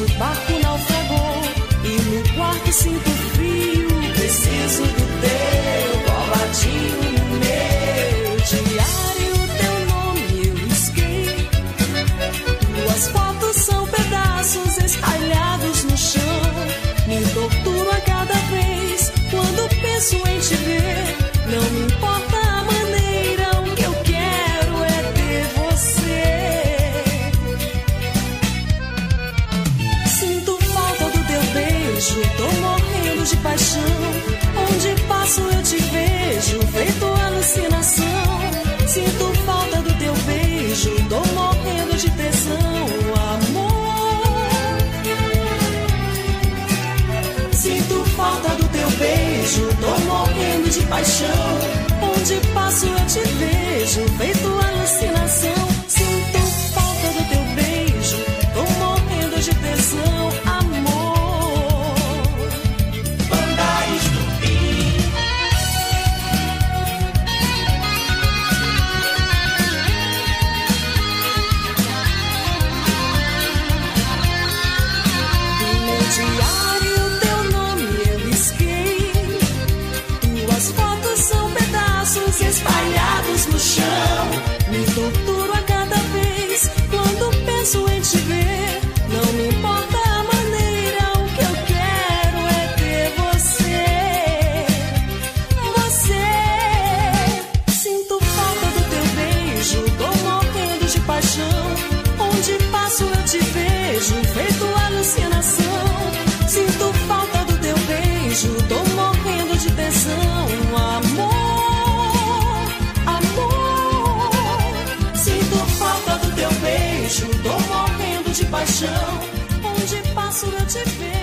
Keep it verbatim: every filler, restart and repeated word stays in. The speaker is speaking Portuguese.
nosso barco naufragou e no quarto sinto frio. Preciso do teu coladinho no meu diário, teu nome eu risquei. Tuas fotos são pedaços espalhados no chão. Me torturo a cada vez quando penso em te ver. Não me importa a maneira, o que eu quero é ter você. Sinto falta do teu beijo, tô morrendo de paixão. Onde passo eu te vejo, feito alucinação. Sinto falta do teu beijo, tô morrendo de tesão, amor. Sinto falta do teu beijo, tô morrendo de paixão. Onde passo eu te vejo, feito alucinação. Sinto falta do teu beijo, tô morrendo de tesão, amor. Banda Estupim. No meu diário teu nome eu risquei. Tuas fotos são pedaços espalhados no chão. Me torturo a cada vez quando penso em te ver. Não me importa a maneira, o que eu quero é ter você. Você. Sinto falta do teu beijo, tô morrendo de paixão. Onde passo eu te vejo, feito alucinação. Sinto falta do teu beijo, tô morrendo de tesão, amor, amor. Sinto falta do teu beijo, tô morrendo de paixão. Onde passo eu te vejo.